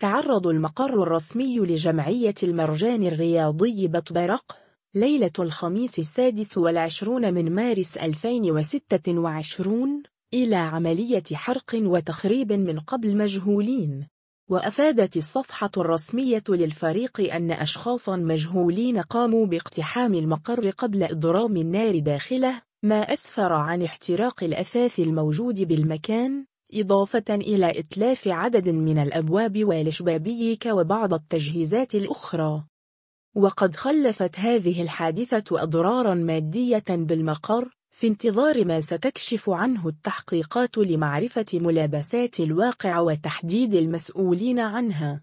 تعرض المقر الرسمي لجمعية المرجان الرياضي بطبرق ليلة الخميس 26 من مارس 2026 إلى عملية حرق وتخريب من قبل مجهولين. وأفادت الصفحة الرسمية للفريق أن أشخاصا مجهولين قاموا باقتحام المقر قبل إضرام النار داخله، ما أسفر عن احتراق الأثاث الموجود بالمكان، إضافة إلى إتلاف عدد من الأبواب والشبابيك وبعض التجهيزات الأخرى. وقد خلفت هذه الحادثة أضرارا مادية بالمقر، في انتظار ما ستكشف عنه التحقيقات لمعرفة ملابسات الواقع وتحديد المسؤولين عنها.